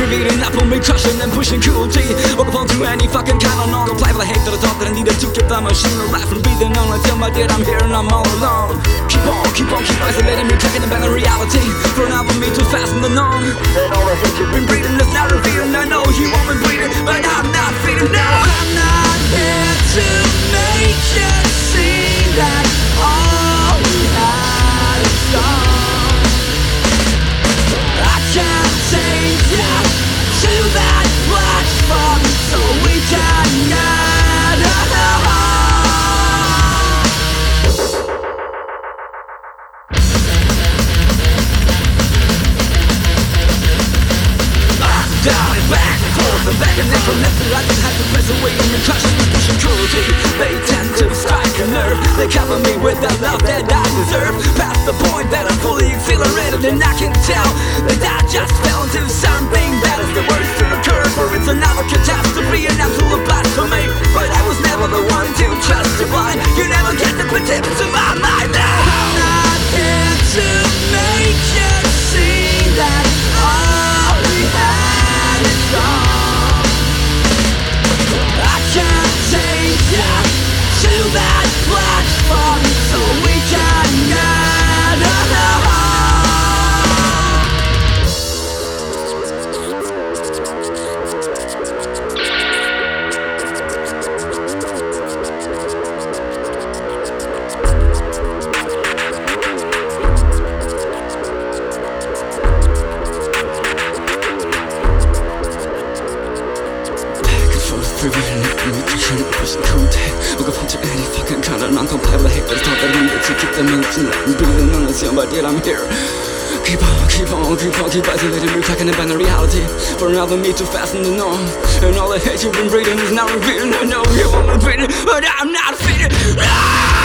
revealing up on me, crushing and pushing cruelty. Woke up onto any fucking kind of non reply, but I hate that I thought that I needed to keep the machine alive from breathing on until my dead I'm here and I'm all alone. Keep isolating me, taking about the reality. For now for me to fasten the norm. And all the hate you've been breathing is not revealing. I know you won't be breathing, but I'm not feeling now. I'm not here to make you see that all we had is gone. I can't take you to that platform, so we can get along. Down and back and forth and back and then from left to right, they have to press away and me crushing and pushing cruelty. They tend to strike a nerve. They cover me with the love that I deserve. Past the point that I'm fully exhilarated and I can tell that I just fell into something that is the worst to occur. For it's another catastrophe and absolute blasphemy. But I was never the one to trust you blind. You never get the potential to my mind now. I'm not here to make you see that all we had is gone. I can't take you to that platform, so we can get along. Woke up onto any fucking kind of non-compatible hate, but it's not that I needed to keep the minutes and letting breathing on the scene, but yet I'm here. Keep isolating me, tracking about the reality. For another me to fasten the norm. And all the hate you've been breathing is now revealing. I know you won't be breathing, but I'm not feeding.